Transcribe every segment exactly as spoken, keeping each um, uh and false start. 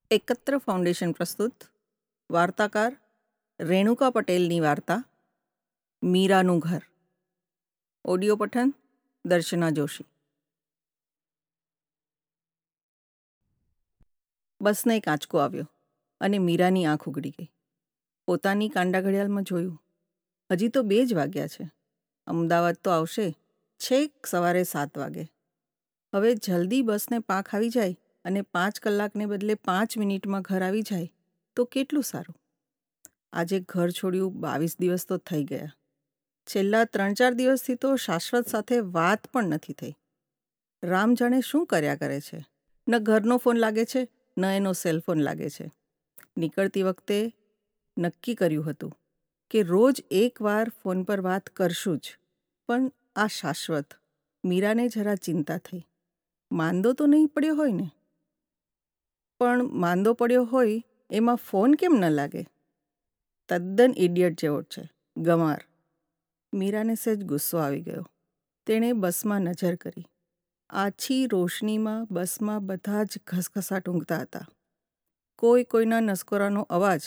એકત્ર ફાઉન્ડેશન પ્રસ્તુત વાર્તાકાર રેણુકા પટેલની વાર્તા મીરાનું ઘર. ઓડિયો પઠન દર્શના જોશી. બસને એક આંચકો આવ્યો અને મીરાની આંખ ઉઘડી ગઈ. પોતાની કાંડા ઘડિયાળમાં જોયું. હજી તો બે જ વાગ્યા છે. અમદાવાદ તો આવશે છેક સવારે સાત વાગે. હવે જલ્દી બસને પાંખ આવી જાય અને પાંચ કલાકને બદલે પાંચ મિનિટમાં ઘર આવી જાય તો કેટલું સારું. આજે ઘર છોડ્યું બાવીસ દિવસ તો થઈ ગયા. છેલ્લા ત્રણ ચાર દિવસથી તો શાશ્વત સાથે વાત પણ નથી થઈ. રામ જાણે શું કર્યા કરે છે. ન ઘરનો ફોન લાગે છે ન એનો સેલફોન લાગે છે. નીકળતી વખતે નક્કી કર્યું હતું કે રોજ એકવાર ફોન પર વાત કરશું જ. પણ આ શાશ્વત, મીરાને જરા ચિંતા થઈ. માંદો તો નહીં પડ્યો હોય ને? પણ માંદો પડ્યો હોય એમાં ફોન કેમ ન લાગે? તદ્દન ઇડિયટ જેવો છે, ગંવાર. મીરાને સહેજ ગુસ્સો આવી ગયો. તેણે બસમાં નજર કરી. આછી રોશનીમાં બસમાં બધા જ ઘસઘસાટ ઊંઘતા હતા. કોઈ કોઈના નસકોરાનો અવાજ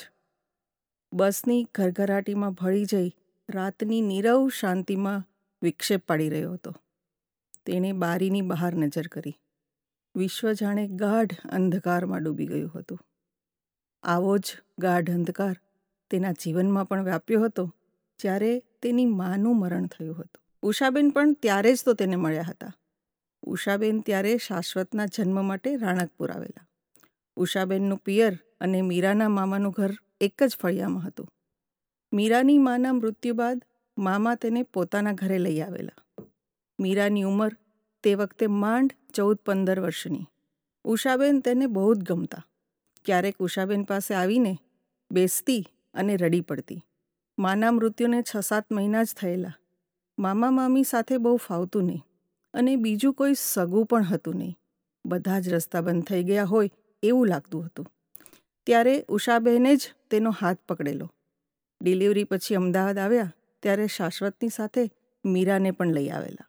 બસની ઘરઘરાટીમાં ભળી જઈ રાતની નીરવ શાંતિમાં વિક્ષેપ પાડી રહ્યો હતો. તેણે બારીની બહાર નજર કરી. વિશ્વ જાણે ગાઢ અંધકારમાં ડૂબી ગયું હતું. આવો જ ગાઢ અંધકાર તેના જીવનમાં પણ વ્યાપ્યો હતો જ્યારે તેની માનું મરણ થયું હતું. ઉષાબેન પણ ત્યારે જ તો તેને મળ્યા હતા. ઉષાબેન ત્યારે શાશ્વતના જન્મ માટે રાણકપુર આવેલા. ઉષાબેનનું પિયર અને મીરાના મામાનું ઘર એક જ ફળિયામાં હતું. મીરાની માના મૃત્યુ બાદ મામા તેને પોતાના ઘરે લઈ આવેલા. મીરાની ઉંમર તે વખતે માંડ ચૌદ પંદર વર્ષની. ઉષાબેન તેને બહુ જ ગમતા. ક્યારેક ઉષાબેન પાસે આવીને બેસતી અને રડી પડતી. માના મૃત્યુને છ સાત મહિના જ થયેલા. મામા મામી સાથે બહુ ફાવતું નહીં અને બીજું કોઈ સગું પણ હતું નહીં. બધા જ રસ્તા બંધ થઈ ગયા હોય એવું લાગતું હતું. ત્યારે ઉષાબેને જ તેનો હાથ પકડેલો. ડિલિવરી પછી અમદાવાદ આવ્યા ત્યારે શાશ્વતની સાથે મીરાને પણ લઈ આવેલા.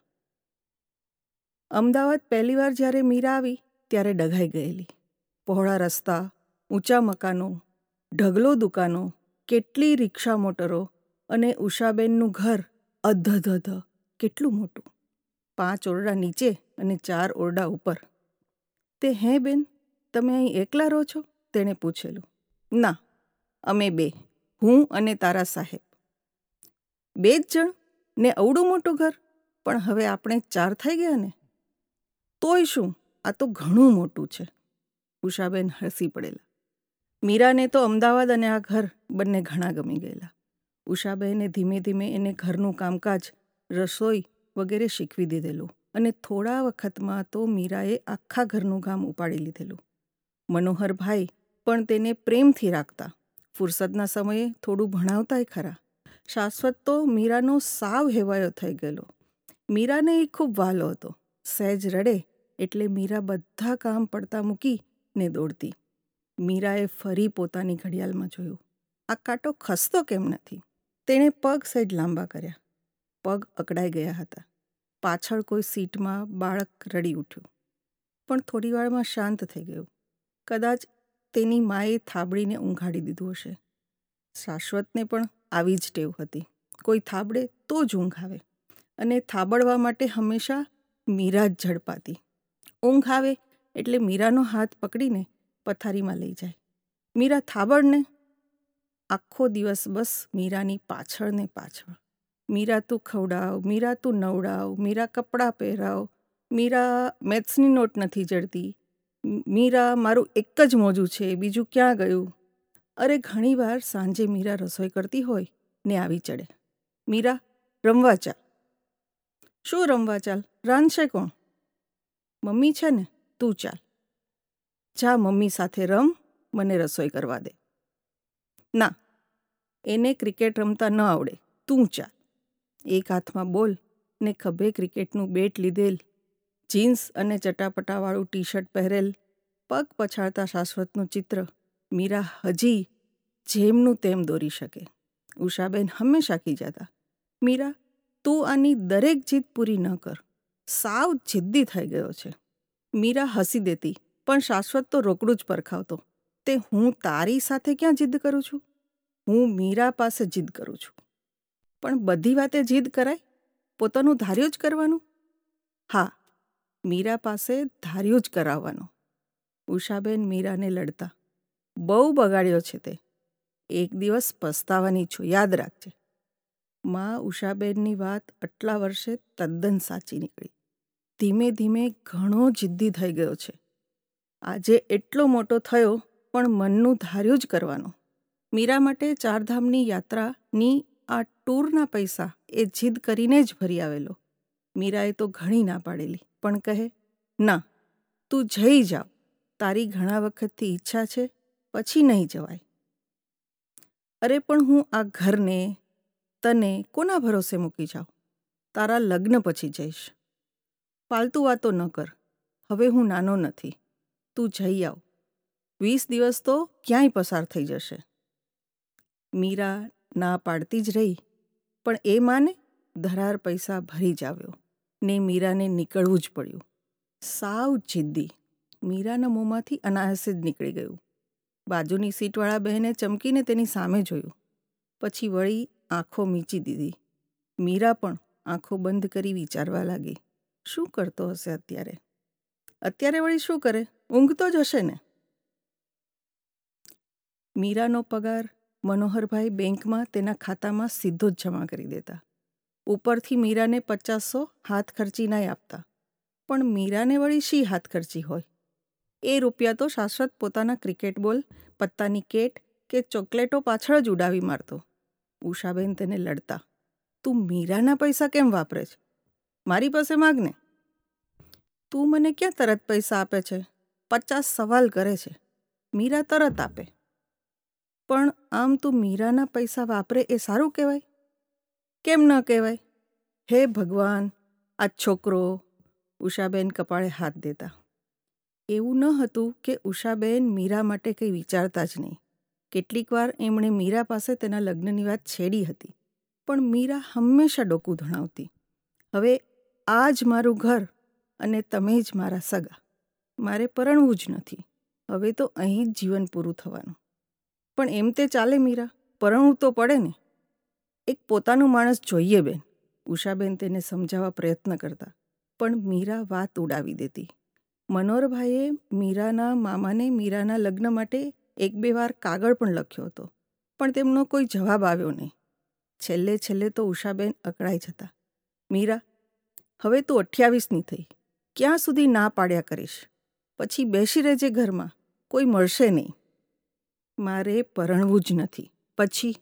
અમદાવાદ પહેલીવાર જ્યારે મીરા આવી ત્યારે ડઘાઈ ગયેલી. પહોળા રસ્તા, ઊંચા મકાનો, ઢગલો દુકાનો, કેટલી રિક્ષા મોટરો અને ઉષાબેનનું ઘર અધધધ કેટલું મોટું. પાંચ ઓરડા નીચે અને ચાર ઓરડા ઉપર. તે હે બેન, તમે અહીં એકલા રહો છો? તેણે પૂછેલું. ના, અમે બે, હું અને તારા સાહેબ. બે જ જણ ને અવડું મોટું ઘર? પણ હવે આપણે ચાર થઈ ગયા ને? તોય શું, આ તો ઘણું મોટું છે. ઉષાબેન હસી પડેલા. મીરાને તો અમદાવાદ અને આ ઘર બંને ઘણા ગમી ગયેલા. ઉષાબેને ધીમે ધીમે એને ઘરનું કામકાજ, રસોઈ વગેરે શીખવી દીધેલું અને થોડા વખતમાં તો મીરાએ આખા ઘરનું કામ ઉપાડી લીધેલું. મનોહરભાઈ પણ તેને પ્રેમથી રાખતા. ફુરસદના સમયે થોડું ભણાવતાય ખરા. શાશ્વત તો મીરાનો સાવ હેવાયો થઈ ગયેલો. મીરાને એ ખૂબ વહાલો હતો. સહેજ રડે એટલે મીરા બધા કામ પડતા મૂકીને દોડતી. મીરાએ ફરી પોતાની ઘડિયાળમાં જોયું. આ કાંટો ખસતો કેમ નથી? તેણે પગ સહેજ લાંબા કર્યા. પગ અકળાઈ ગયા હતા. પાછળ કોઈ સીટમાં બાળક રડી ઉઠ્યું, પણ થોડીવારમાં શાંત થઈ ગયું. કદાચ તેની માએ થાબડીને ઊંઘાડી દીધું હશે. શાશ્વતને પણ આવી જ ટેવ હતી. કોઈ થાબડે તો જ ઊંઘ આવે અને થાબડવા માટે હંમેશા મીરા જ ઝડપાતી. ઊંઘ આવે એટલે મીરાનો હાથ પકડીને પથારીમાં લઈ જાય. મીરા થાબડને. આખો દિવસ બસ મીરાની પાછળ ને પાછળ. મીરા તું ખવડાવ, મીરા તું નવડાવ, મીરા કપડાં પહેરાવ, મીરા મેથ્સની નોટ નથી જડતી, મીરા મારું એક જ મોજું છે, બીજું ક્યાં ગયું? અરે ઘણીવાર સાંજે મીરા રસોઈ કરતી હોય ને આવી ચડે. મીરા, રમવા ચાલ. શું રમવા ચાલ? રાંધશે કોણ? મમ્મી છે ને, તું ચાલ. જા મમ્મી સાથે રમ, મને રસોઈ કરવા દે. ના, એને ક્રિકેટ રમતા ન આવડે, તું ચાલ. એક હાથમાં બોલ ને ખભે ક્રિકેટનું બેટ લીધેલ, જીન્સ અને ચટાપટાવાળું ટી શર્ટ પહેરેલ, પગ પછાડતા શાશ્વતનું ચિત્ર મીરા હજી જેમનું તેમ દોરી શકે. ઉષાબેન હંમેશા ખીજાતા. મીરા, તું આની દરેક જીદ પૂરી ન કર. સાવ જિદ્દી થઈ ગયો છે. મીરા હસી દેતી, પણ શાશ્વત તો રોકડું જ પરખાવતો. તે હું તારી સાથે ક્યાં જીદ કરું છું? હું મીરા પાસે જીદ કરું છું. પણ બધી વાતે જીદ કરાય? પોતાનું ધાર્યું જ કરવાનું? હા, મીરા પાસે ધાર્યું જ કરાવવાનું. ઉષાબેન મીરાને લડતા. બહુ બગાડ્યો છે તે. એક દિવસ પસ્તાવાની છું, યાદ રાખજે. મા ઉષાબેનની વાત આટલા વર્ષે તદ્દન સાચી નીકળી. ધીમે ધીમે ઘણો જિદ્દી થઈ ગયો છે. આજે એટલો મોટો થયો પણ મનનું ધાર્યું જ કરવાનું. મીરા માટે ચારધામની યાત્રાની આ ટૂરના પૈસા એ જીદ કરીને જ ભરી આવેલો. મીરાએ તો ઘણી ના પાડેલી, પણ કહે, ના, તું જઈ જાવ. તારી ઘણા વખતથી ઈચ્છા છે, પછી નહીં જવાય. અરે પણ હું આ ઘરને, તને કોના ભરોસે મૂકી જાઉં? તારા લગ્ન પછી જઈશ. ફાલતુ વાતો ન કર. હવે હું નાનો નથી. તું જઈ આવ. વીસ દિવસ તો ક્યાંય પસાર થઈ જશે. મીરા ના પાડતી જ રહી, પણ એ માને ધરાર પૈસા ભરી જ આવ્યો ને મીરાને નીકળવું જ પડ્યું. સાવ જિદ્દી. મીરાના મોંમાંથી અનાયાસે જ નીકળી ગયું. બાજુની સીટવાળા બહેને ચમકીને તેની સામે જોયું. પછી વળી આંખો મીચી દીધી. મીરા પણ આંખો બંધ કરી વિચારવા લાગી. શું કરતો હશે અત્યારે? અત્યારે વળી શું કરે? ઊંઘતો જ હશે ને? મીરાનો પગાર મનોહરભાઈ બેંકમાં તેના ખાતામાં સીધો જ જમા કરી દેતા. ઉપરથી મીરાને પચાસો હાથ ખર્ચીનાય આપતા. પણ મીરાને વળી શી હાથ ખર્ચી હોય? એ રૂપિયા તો શાશ્વત પોતાના ક્રિકેટ બોલ, પત્તાની કેટ કે ચોકલેટો પાછળ જ ઉડાવી મારતો. ઉષાબેન તેને લડતા. તું મીરાના પૈસા કેમ વાપરે છે? મારી પાસે માગને. તું મને ક્યાં તરત પૈસા આપે છે? પચાસ સવાલ કરે છે. મીરા તરત આપે. પણ આમ તું મીરાના પૈસા વાપરે એ સારું કહેવાય? કેમ ન કહેવાય? હે ભગવાન, આ છોકરો! ઉષાબેન કપાળે હાથ દેતા. એવું ન હતું કે ઉષાબેન મીરા માટે કંઈ વિચારતા જ નહીં. કેટલીક વાર એમણે મીરા પાસે તેના લગ્નની વાત છેડી હતી, પણ મીરા હંમેશા ડોકું ધણાવતી. હવે આ જ મારું ઘર અને તમે જ મારા સગા. મારે પરણવું જ નથી. હવે તો અહીં જ જીવન પૂરું થવાનું. પણ એમ તે ચાલે મીરા? પરણવું તો પડે ને. એક પોતાનું માણસ જોઈએ બેન. ઉષાબેન તેને સમજાવવા પ્રયત્ન કરતા, પણ મીરા વાત ઉડાવી દેતી. મનોહરભાઈએ મીરાના મામાને મીરાના લગ્ન માટે એક બે વાર કાગળ પણ લખ્યો હતો, પણ તેમનો કોઈ જવાબ આવ્યો નહીં. છેલ્લે છેલ્લે તો ઉષાબેન અકળાઈ જતા. મીરા, હવે તું અઠ્યાવીસની થઈ. ક્યાં સુધી ના પાડ્યા કરીશ? પછી બેસી રહેજે ઘરમાં. કોઈ મળશે નહીં. મારે પરણવું જ નથી. પછી?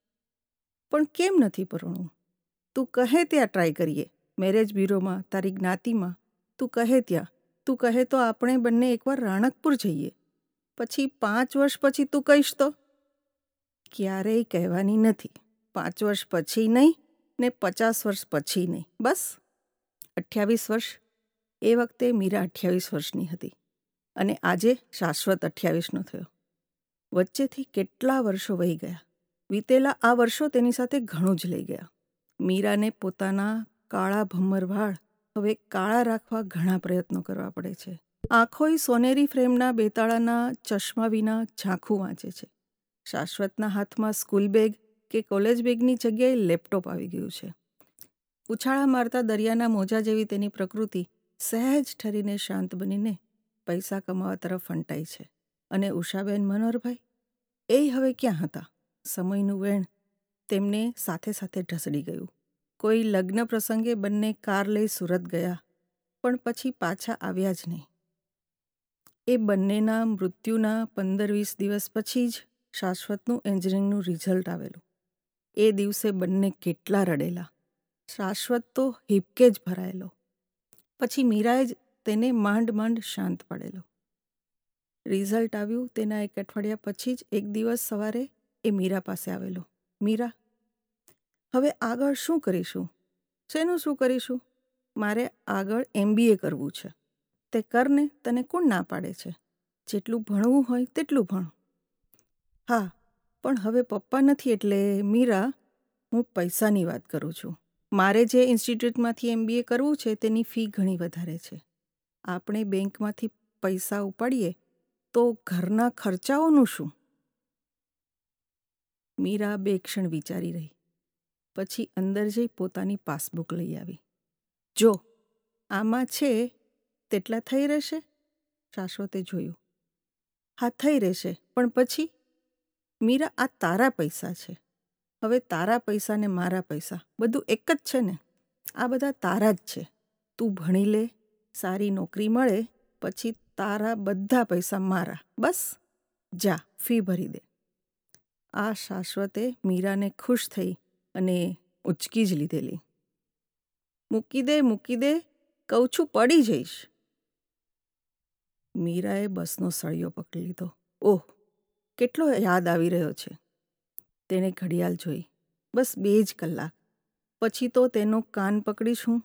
પણ કેમ નથી પરણવું? તું કહે ત્યાં ટ્રાય કરીએ. મેરેજ બ્યુરોમાં, તારી જ્ઞાતિમાં. તું કહે ત્યાં. તું કહે તો આપણે બંને એકવાર રાણકપુર જઈએ. પછી પાંચ વર્ષ પછી તું કહીશ તો? ક્યારેય કહેવાની નથી. પાંચ વર્ષ પછી નહીં ને પચાસ વર્ષ પછી નહીં. બસ અઠ્યાવીસ વર્ષ. એ વખતે મીરા અઠ્યાવીસ વર્ષની હતી અને આજે શાશ્વત અઠ્યાવીસનો થયો. વચ્ચેથી કેટલા વર્ષો વહી ગયા. વીતેલા આ વર્ષો તેની સાથે ઘણું જ લઈ ગયા. મીરાને પોતાના કાળા ભમ્મર વાળ હવે કાળા રાખવા ઘણા પ્રયત્નો કરવા પડે છે. આંખોય સોનેરી ફ્રેમના બેતાળાના ચશ્મા વિના ઝાંખું વાંચે છે. શાશ્વતના હાથમાં સ્કૂલ બેગ કે કોલેજ બેગની જગ્યાએ લેપટોપ આવી ગયું છે. ઉછાળા મારતા દરિયાના મોજા જેવી તેની પ્રકૃતિ સહેજ ઠરીને શાંત બનીને પૈસા કમાવા તરફ ફંટાઈ છે. અને ઉષાબેન, મનોહરભાઈ એ હવે ક્યાં હતા? સમયનું વેણ તેમને સાથે સાથે ઢસડી ગયું. કોઈ લગ્ન પ્રસંગે બંને કાર લઈ સુરત ગયા, પણ પછી પાછા આવ્યા જ નહીં. એ બંનેના મૃત્યુના પંદર વીસ દિવસ પછી જ શાશ્વતનું એન્જિનિયરિંગનું રિઝલ્ટ આવેલું. એ દિવસે બંને કેટલા રડેલા. શાશ્વત તો હિબકે જ ભરાયેલો. પછી મીરાએ જ તેને માંડ માંડ શાંત પાડેલો. રિઝલ્ટ આવ્યું તેના એક અઠવાડિયા પછી જ એક દિવસ સવારે એ મીરા પાસે આવેલો. મીરા, હવે આગળ શું કરીશું? શેનું શું કરીશું? મારે આગળ એમબીએ કરવું છે. તે કરને, તને કોણ ના પાડે છે? જેટલું ભણવું હોય તેટલું ભણ. હા, પણ હવે પપ્પા નથી એટલે મીરા, હું પૈસાની વાત કરું છું. મારે જે ઇન્સ્ટિટ્યૂટમાંથી એમબીએ કરવું છે તેની ફી ઘણી વધારે છે. આપણે બેંકમાંથી પૈસા ઉપાડીએ તો ઘરના ખર્ચાઓનું શું? મીરા બે ક્ષણ વિચારી રહી, પછી અંદર જઈ પોતાની પાસબુક લઈ આવી. જો આમાં છે તેટલા થઈ રહેશે? શાશ્વતે જોયું. હા, થઈ રહેશે, પણ પછી? મીરા, આ તારા પૈસા છે. હવે તારા પૈસા ને મારા પૈસા બધું એક જ છે ને? આ બધા તારા જ છે. તું ભણી લે, સારી નોકરી મળે, પછી તારા બધા પૈસા મારા. બસ જા, ફી ભરી દે. આ શાશ્વતે મીરાને ખુશ થઈ અને ઉચકી જ લીધેલી. મૂકી દે મૂકી દે, કહું છું પડી જઈશ. મીરાએ બસનો સળિયો પકડી લીધો. ઓહ, કેટલો યાદ આવી રહ્યો છે. તેણે ઘડિયાળ જોઈ. બસ બે જ કલાક, પછી તો તેનો કાન પકડીશ હું.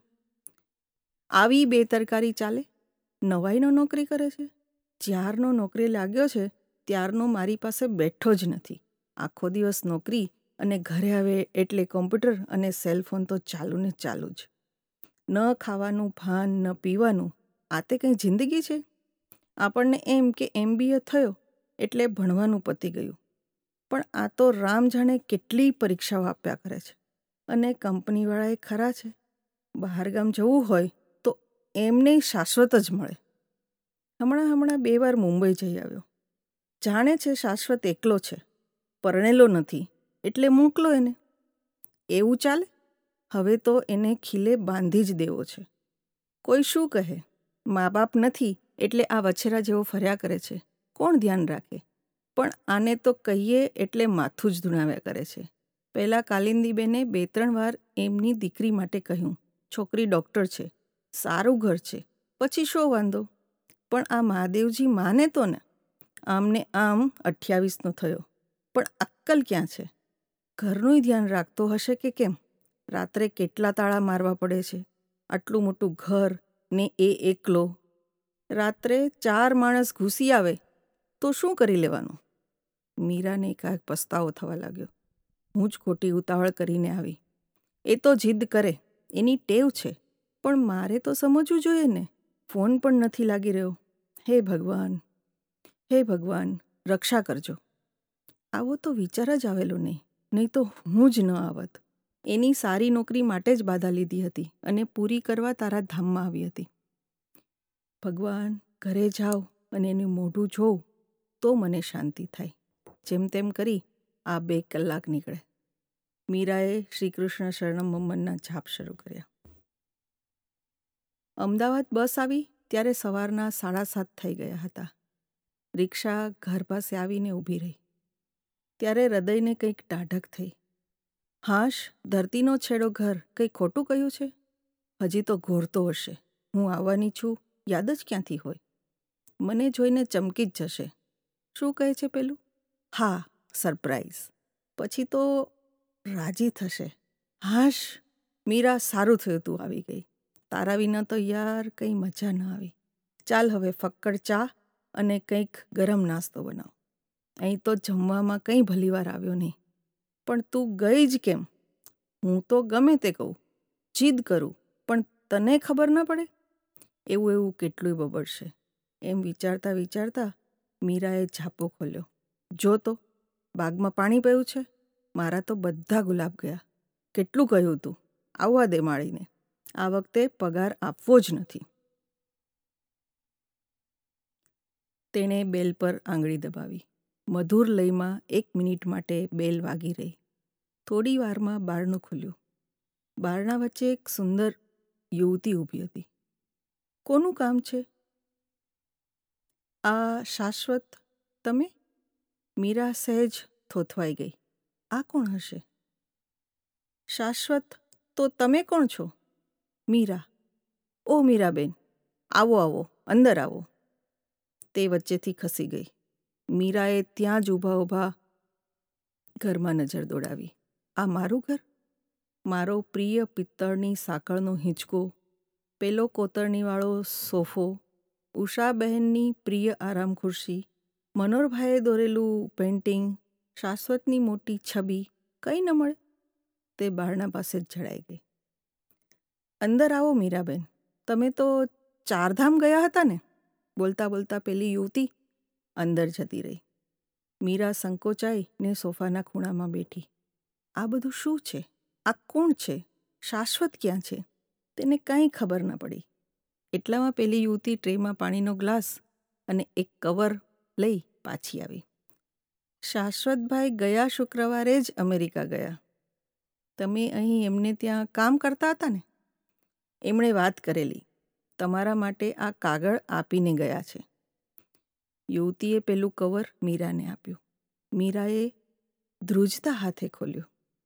આવી બેતરકારી ચાલે? નવાઈનો નોકરી કરે છે? જ્યારનો નોકરી લાગ્યો છે ત્યારનો મારી પાસે બેઠો જ નથી. આખો દિવસ નોકરી અને ઘરે આવે એટલે કોમ્પ્યુટર અને સેલફોન તો ચાલુ ને ચાલુ જ. ન ખાવાનું ભાન ન પીવાનું. આ તે કંઈ જિંદગી છે? આપણને એમ કે એમ બી એ થયો એટલે ભણવાનું પતી ગયું, પણ આ તો રામ જાણે કેટલી પરીક્ષાઓ આપ્યા કરે છે. અને કંપનીવાળાએ ખરા છે, બહારગામ જવું હોય તો એમને શાશ્વત જ મળે. હમણાં હમણાં બે વાર મુંબઈ જઈ આવ્યો. જાણે છે શાશ્વત એકલો છે, પરણેલો નથી, એટલે મોકલો એને. એવું ચાલે? હવે તો એને ખીલે બાંધી જ દેવો છે. કોઈ શું કહે? મા બાપ નથી એટલે આ વછેરા જેવો ફર્યા કરે છે. કોણ ધ્યાન રાખે? પણ આને તો કહીએ એટલે માથું જ ધુણાવ્યા કરે છે. પહેલાં કાલિંદીબેને બે ત્રણ વાર એમની દીકરી માટે કહ્યું, છોકરી ડૉક્ટર છે, સારું ઘર છે, પછી શો વાંધો? પણ આ મહાદેવજી માને તો ને. આમને આમ અઠ્યાવીસનો થયો, પણ અક્કલ ક્યાં છે? ઘરનુંય ધ્યાન રાખતો હશે કે કેમ? રાત્રે કેટલા તાળા મારવા પડે છે. આટલું મોટું ઘર ને એ એકલો. રાત્રે ચાર માણસ ઘૂસી આવે તો શું કરી લેવાનું? મીરાને એકાએક પસ્તાવો થવા લાગ્યો. હું જ ખોટી ઉતાવળ કરીને આવી. એ તો જીદ કરે, એની ટેવ છે, પણ મારે તો સમજવું જોઈએ ને. ફોન પણ નથી લાગી રહ્યો. હે ભગવાન, હે ભગવાન, રક્ષા કરજો. આવો તો વિચાર જ આવેલો નહીં, નહીં તો હું જ ન આવત. એની સારી નોકરી માટે જ બાધા લીધી હતી અને પૂરી કરવા તારા ધામમાં આવી હતી. ભગવાન, ઘરે જાઉં અને એનું મોઢું જોઉં તો મને શાંતિ થાય. જેમ તેમ કરી આ બે કલાક નીકળે. મીરાએ શ્રી કૃષ્ણ શરણમ મમ્મનના જાપ શરૂ કર્યા. અમદાવાદ બસ આવી ત્યારે સવારના સાડા સાત થઈ ગયા હતા. રિક્ષા ઘર પાસે આવીને ઊભી રહી ત્યારે હૃદયને કંઈક ટાઢક થઈ. હાશ, ધરતીનો છેડો ઘર, કંઈ ખોટું કહ્યું છે? હજી તો ઘોરતો હશે. હું આવવાની છું યાદ જ ક્યાંથી હોય? મને જોઈને ચમકી જ જશે. શું કહે છે પેલું? હા, સરપ્રાઈઝ. પછી તો રાજી થશે. હાશ મીરા, સારું થયું તું આવી ગઈ. તારા વિના તો યાર કંઈ મજા ન આવી. ચાલ હવે ફક્કડ ચા અને કંઈક ગરમ નાસ્તો બનાવ. અહીં તો જમવામાં કંઈ ભલીવાર આવ્યો નહીં. પણ તું ગઈ જ કેમ? હું તો ગમે તે કહું, જીદ કરું, પણ તને ખબર ન પડે? એવું એવું કેટલુંય બબડશે. એમ વિચારતા વિચારતા મીરાએ ઝાપો ખોલ્યો. જો તો બાગમાં પાણી પડ્યું છે. મારા તો બધા ગુલાબ ગયા. કેટલું કહ્યું તું, આવવા દે માળીને. આ વખતે પગાર આપવો જ નથી. તેણે બેલ પર આંગળી દબાવી. મધુર લયમાં એક મિનિટ માટે બેલ વાગી રહી. થોડી વારમાં બારણું ખુલ્યું. બારણા વચ્ચે એક સુંદર યુવતી ઊભી હતી. કોનું કામ છે? આ શાશ્વત તમે? મીરા સહેજ થોથવાઈ ગઈ. આ કોણ હશે? શાશ્વત તો તમે કોણ છો? મીરા. ઓ મીરાબેન, આવો આવો, અંદર આવો. તે વચ્ચેથી ખસી ગઈ. મીરાએ ત્યાં જ ઊભા ઊભા ઘરમાં નજર દોડાવી. આ મારું ઘર? મારો પ્રિય પિત્તળની સાંકળનો હિંચકો, પેલો કોતરણીવાળો સોફો, ઉષાબહેનની પ્રિય આરામ ખુરશી, મનોહરભાઈએ દોરેલું પેઇન્ટિંગ, શાશ્વતની મોટી છબી, કંઈ ન મળે? તે બારણા પાસે જ જડાઈ ગઈ. અંદર આવો મીરાબેન, તમે તો ચારધામ ગયા હતા ને? બોલતા બોલતા પેલી યુવતી અંદર જતી રહી. મીરા સંકોચાઈને સોફાના ખૂણામાં બેઠી. આ બધું શું છે? આ કોણ છે? શાશ્વત ક્યાં છે? તેને કાંઈ ખબર ન પડી. એટલામાં પેલી યુવતી ટ્રેમાં પાણીનો ગ્લાસ અને એક કવર લઈ પાછી આવી. શાશ્વતભાઈ ગયા શુક્રવારે જ અમેરિકા ગયા. તમે અહીં એમને ત્યાં કામ કરતા હતા ને? એમણે વાત કરેલી. તમારા માટે આ કાગળ આપીને ગયા છે. યુવતીએ પેલું કવર મીરાને આપ્યું. મીરાએ ધ્રુજતા હાથે ખોલ્યું.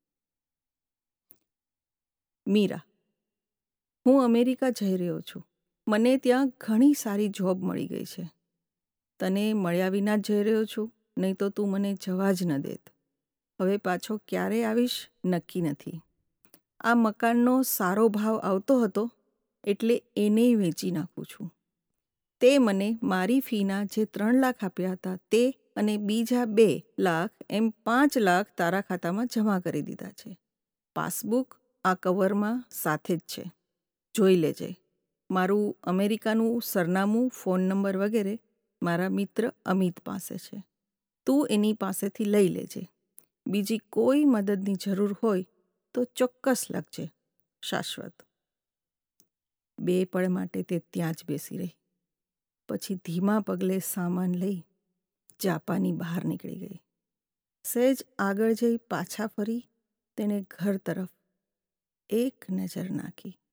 મીરા, હું અમેરિકા જઈ રહ્યો છું. મને ત્યાં ઘણી સારી જોબ મળી ગઈ છે. તને મળ્યા વિના જ જઈ રહ્યો છું, નહીં તો તું મને જવા જ ન દેત. હવે પાછો ક્યારે આવીશ નક્કી નથી. આ મકાનનો સારો ભાવ આવતો હતો એટલે એને વેચી નાખું છું. તે મને મારી ફીના જે ત્રણ લાખ આપ્યા હતા તે અને બીજા બે લાખ એમ પાંચ લાખ તારા ખાતામાં જમા કરી દીધા છે. પાસબુક આ કવરમાં સાથે જ છે. જોઈ લેજે. મારું અમેરિકાનું સરનામું, ફોન નંબર વગેરે મારા મિત્ર અમિત પાસે છે. તું એની પાસેથી લઈ લેજે. બીજી કોઈ મદદની જરૂર હોય તો ચોક્કસ લખજે. શાશ્વત. બે પળ માટે તે ત્યાં જ બેસી રહી. પછી ધીમા પગલે સામાન લઈ જાપાની બહાર નીકળી ગઈ. સહેજ આગળ જઈ પાછા ફરી તેણે ઘર તરફ એક નજર નાખી.